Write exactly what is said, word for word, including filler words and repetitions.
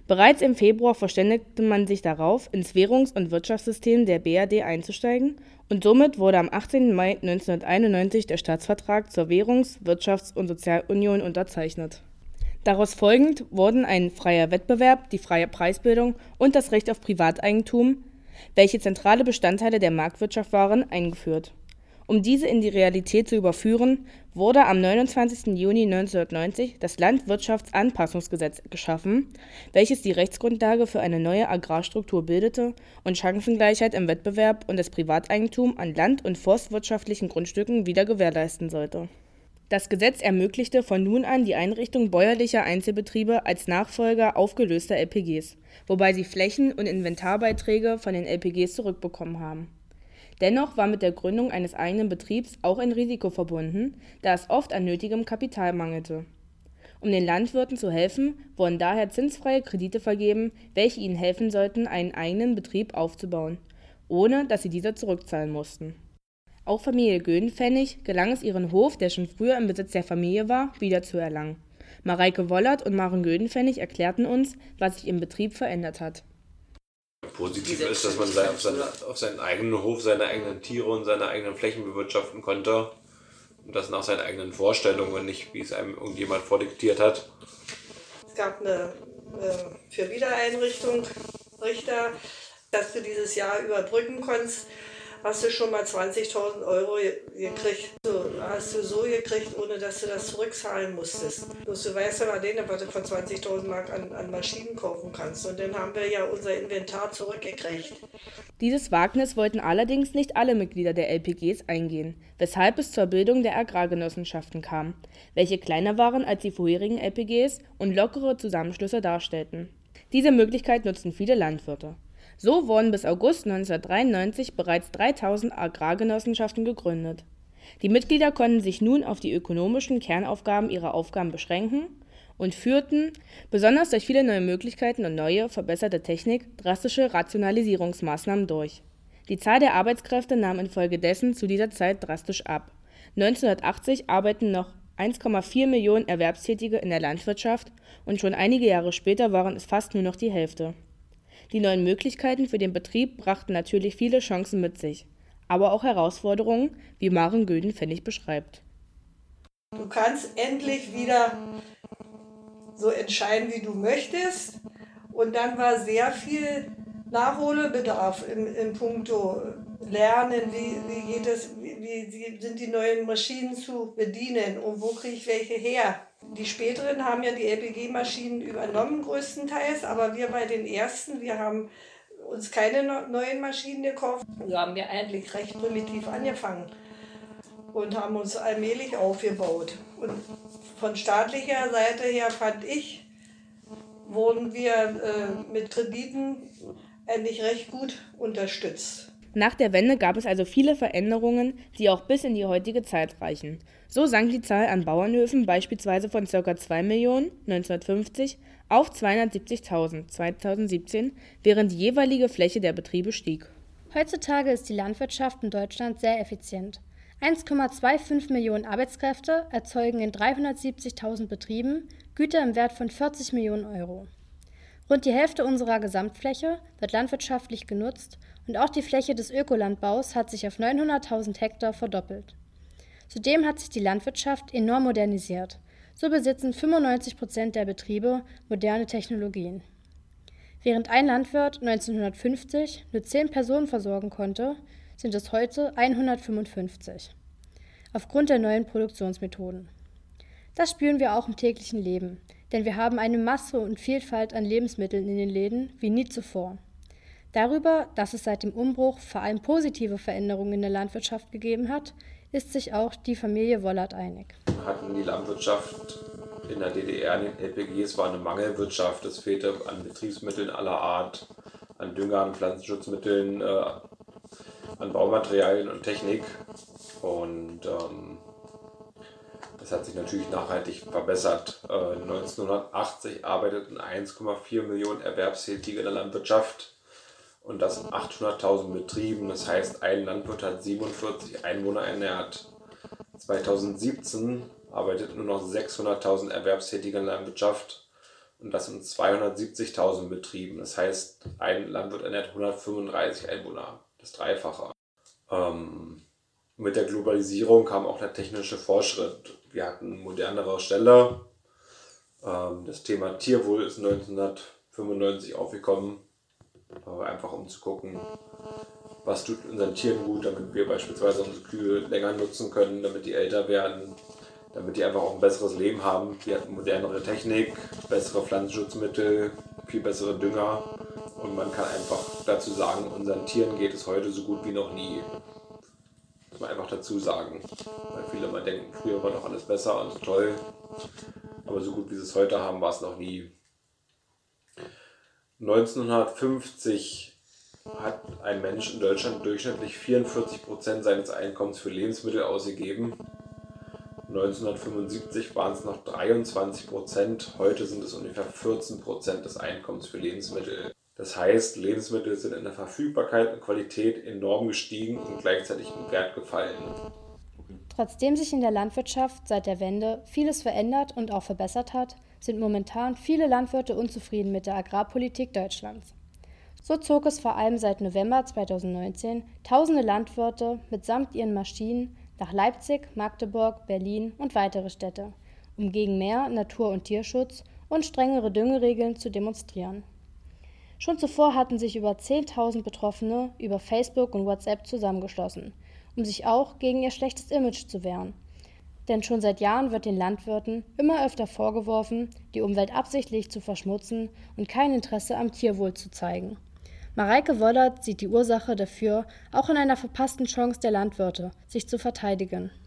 Bereits im Februar verständigte man sich darauf, ins Währungs- und Wirtschaftssystem der B R D einzusteigen, und somit wurde am achtzehnten Mai neunzehnhunderteinundneunzig der Staatsvertrag zur Währungs-, Wirtschafts- und Sozialunion unterzeichnet. Daraus folgend wurden ein freier Wettbewerb, die freie Preisbildung und das Recht auf Privateigentum, welche zentrale Bestandteile der Marktwirtschaft waren, eingeführt. Um diese in die Realität zu überführen, wurde am neunundzwanzigsten Juni neunzehnhundertneunzig das Landwirtschaftsanpassungsgesetz geschaffen, welches die Rechtsgrundlage für eine neue Agrarstruktur bildete und Chancengleichheit im Wettbewerb und das Privateigentum an land- und forstwirtschaftlichen Grundstücken wieder gewährleisten sollte. Das Gesetz ermöglichte von nun an die Einrichtung bäuerlicher Einzelbetriebe als Nachfolger aufgelöster L P Gs, wobei sie Flächen- und Inventarbeiträge von den L P Gs zurückbekommen haben. Dennoch war mit der Gründung eines eigenen Betriebs auch ein Risiko verbunden, da es oft an nötigem Kapital mangelte. Um den Landwirten zu helfen, wurden daher zinsfreie Kredite vergeben, welche ihnen helfen sollten, einen eigenen Betrieb aufzubauen, ohne dass sie dieser zurückzahlen mussten. Auch Familie Gödenpfennig gelang es, ihren Hof, der schon früher im Besitz der Familie war, wiederzuerlangen. Mareike Wollert und Maren Gödenpfennig erklärten uns, was sich im Betrieb verändert hat. Positiv ist, dass man auf, seine, auf seinen eigenen Hof seine eigenen Tiere und seine eigenen Flächen bewirtschaften konnte. Und das nach seinen eigenen Vorstellungen und nicht, wie es einem irgendjemand vordiktiert hat. Es gab eine äh, für Wiedereinrichtung Richter, dass du dieses Jahr überbrücken konntest. Hast du schon mal zwanzigtausend Euro gekriegt. So, hast du so gekriegt, ohne dass du das zurückzahlen musstest. Bloß du weißt ja alleine, was du von zwanzigtausend Mark an, an Maschinen kaufen kannst. Und dann haben wir ja unser Inventar zurückgekriegt. Dieses Wagnis wollten allerdings nicht alle Mitglieder der L P Gs eingehen, weshalb es zur Bildung der Agrargenossenschaften kam, welche kleiner waren als die vorherigen L P Gs und lockere Zusammenschlüsse darstellten. Diese Möglichkeit nutzten viele Landwirte. So wurden bis August neunzehnhundertdreiundneunzig bereits dreitausend Agrargenossenschaften gegründet. Die Mitglieder konnten sich nun auf die ökonomischen Kernaufgaben ihrer Aufgaben beschränken und führten, besonders durch viele neue Möglichkeiten und neue, verbesserte Technik, drastische Rationalisierungsmaßnahmen durch. Die Zahl der Arbeitskräfte nahm infolgedessen zu dieser Zeit drastisch ab. neunzehnhundertachtzig arbeiten noch eins Komma vier Millionen Erwerbstätige in der Landwirtschaft und schon einige Jahre später waren es fast nur noch die Hälfte. Die neuen Möglichkeiten für den Betrieb brachten natürlich viele Chancen mit sich, aber auch Herausforderungen, wie Maren Gödenpfennig beschreibt. Du kannst endlich wieder so entscheiden, wie du möchtest. Und dann war sehr viel Nachholbedarf in, in puncto Lernen, wie, wie geht es, wie, wie sind die neuen Maschinen zu bedienen und wo kriege ich welche her. Die späteren haben ja die L P G-Maschinen übernommen größtenteils, aber wir bei den ersten, wir haben uns keine neuen Maschinen gekauft. Wir haben ja eigentlich recht primitiv angefangen und haben uns allmählich aufgebaut. Und von staatlicher Seite her fand ich, wurden wir äh, mit Krediten eigentlich recht gut unterstützt. Nach der Wende gab es also viele Veränderungen, die auch bis in die heutige Zeit reichen. So sank die Zahl an Bauernhöfen beispielsweise von ca. zwei Millionen neunzehnhundertfünfzig auf zweihundertsiebzigtausend zweitausendsiebzehn, während die jeweilige Fläche der Betriebe stieg. Heutzutage ist die Landwirtschaft in Deutschland sehr effizient. eins Komma fünfundzwanzig Millionen Arbeitskräfte erzeugen in dreihundertsiebzigtausend Betrieben Güter im Wert von vierzig Millionen Euro. Rund die Hälfte unserer Gesamtfläche wird landwirtschaftlich genutzt und auch die Fläche des Ökolandbaus hat sich auf neunhunderttausend Hektar verdoppelt. Zudem hat sich die Landwirtschaft enorm modernisiert. So besitzen fünfundneunzig Prozent der Betriebe moderne Technologien. Während ein Landwirt neunzehnhundertfünfzig nur zehn Personen versorgen konnte, sind es heute hundertfünfundfünfzig. Aufgrund der neuen Produktionsmethoden. Das spüren wir auch im täglichen Leben, denn wir haben eine Masse und Vielfalt an Lebensmitteln in den Läden wie nie zuvor. Darüber, dass es seit dem Umbruch vor allem positive Veränderungen in der Landwirtschaft gegeben hat, ist sich auch die Familie Wollert einig. Hatten die Landwirtschaft in der D D R, in den L P Gs, war eine Mangelwirtschaft. Es fehlte an Betriebsmitteln aller Art, an Dünger, an Pflanzenschutzmitteln, äh, an Baumaterialien und Technik. Und ähm, das hat sich natürlich nachhaltig verbessert. Äh, neunzehnhundertachtzig arbeiteten eins Komma vier Millionen Erwerbstätige in der Landwirtschaft. Und das in achthunderttausend Betrieben. Das heißt, ein Landwirt hat siebenundvierzig Einwohner ernährt. zweitausendsiebzehn arbeiteten nur noch sechshunderttausend Erwerbstätige in der Landwirtschaft und das in zweihundertsiebzigtausend Betrieben. Das heißt, ein Landwirt ernährt hundertfünfunddreißig Einwohner, das Dreifache. Ähm, mit der Globalisierung kam auch der technische Fortschritt. Wir hatten modernere Ställe. Ähm, das Thema Tierwohl ist neunzehnhundertfünfundneunzig aufgekommen, äh, einfach um zu gucken, was tut unseren Tieren gut, damit wir beispielsweise unsere Kühe länger nutzen können, damit die älter werden, damit die einfach auch ein besseres Leben haben. Die hatten modernere Technik, bessere Pflanzenschutzmittel, viel bessere Dünger und man kann einfach dazu sagen, unseren Tieren geht es heute so gut wie noch nie. Muss man einfach dazu sagen, weil viele mal denken, früher war doch alles besser und so toll, aber so gut wie sie es heute haben, war es noch nie. neunzehnhundertfünfzig hat ein Mensch in Deutschland durchschnittlich vierundvierzig Prozent seines Einkommens für Lebensmittel ausgegeben. neunzehnhundertfünfundsiebzig waren es noch dreiundzwanzig Prozent, heute sind es ungefähr vierzehn Prozent des Einkommens für Lebensmittel. Das heißt, Lebensmittel sind in der Verfügbarkeit und Qualität enorm gestiegen und gleichzeitig im Wert gefallen. Trotzdem sich in der Landwirtschaft seit der Wende vieles verändert und auch verbessert hat, sind momentan viele Landwirte unzufrieden mit der Agrarpolitik Deutschlands. So zog es vor allem seit November zweitausendneunzehn tausende Landwirte mitsamt ihren Maschinen nach Leipzig, Magdeburg, Berlin und weitere Städte, um gegen mehr Natur- und Tierschutz und strengere Düngeregeln zu demonstrieren. Schon zuvor hatten sich über zehntausend Betroffene über Facebook und WhatsApp zusammengeschlossen, um sich auch gegen ihr schlechtes Image zu wehren. Denn schon seit Jahren wird den Landwirten immer öfter vorgeworfen, die Umwelt absichtlich zu verschmutzen und kein Interesse am Tierwohl zu zeigen. Mareike Wollert sieht die Ursache dafür auch in einer verpassten Chance der Landwirte, sich zu verteidigen.